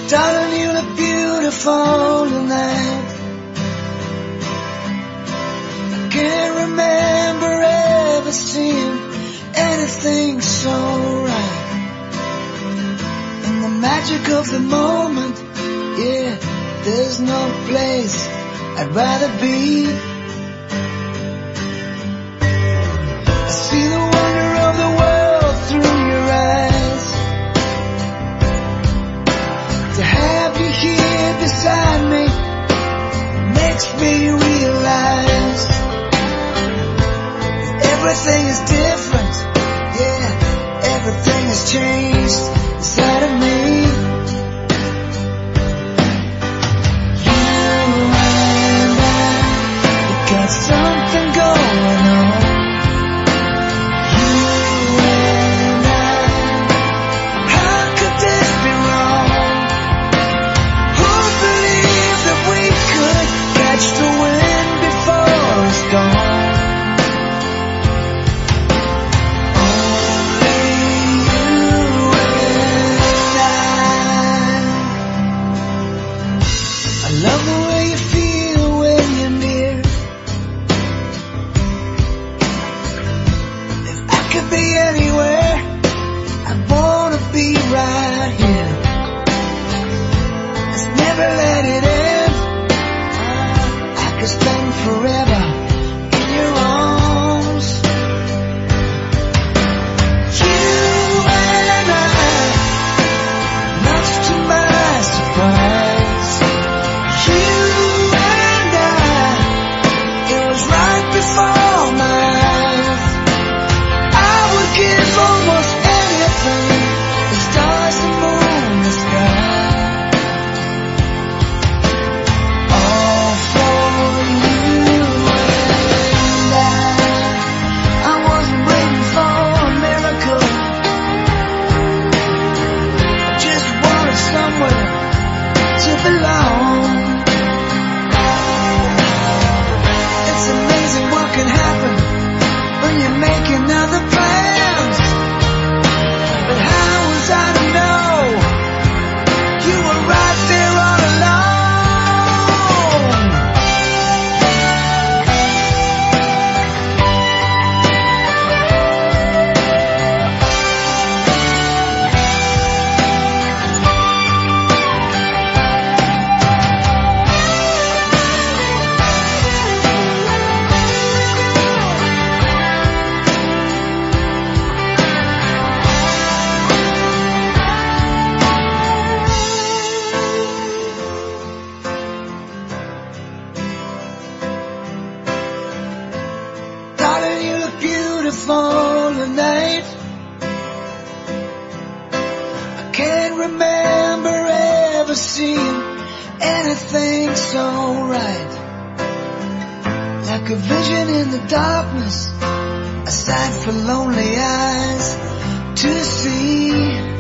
Darling, you look beautiful tonight. I can't remember ever seeing anything so right. In the magic of the moment, yeah, there's no place I'd rather be. I see the wonder of the world through your eyes. To have you here beside me makes me realize everything is different, yeah, everything has changed inside of me. You and I, we got something going on. You and I, how could this be wrong? Who believed that we could catch the wind before it's gone? Love the way you feel when you're near. If I could be anywhere, I wanna be right here. Let's never let it end. I could spend forever in your arms. You and I, much to my surprise. Before my eyes, I would give almost anything, the stars, the moon, the sky, all for you and I wasn't waiting for a miracle, I just wanted somewhere to belong. It's amazing what can happen when you're making other plans. But how was I to know you were right there all along? Darling, you look beautiful tonight. I can't remember ever seeing anything so right. Like a vision in the darkness, a sight for lonely eyes to see.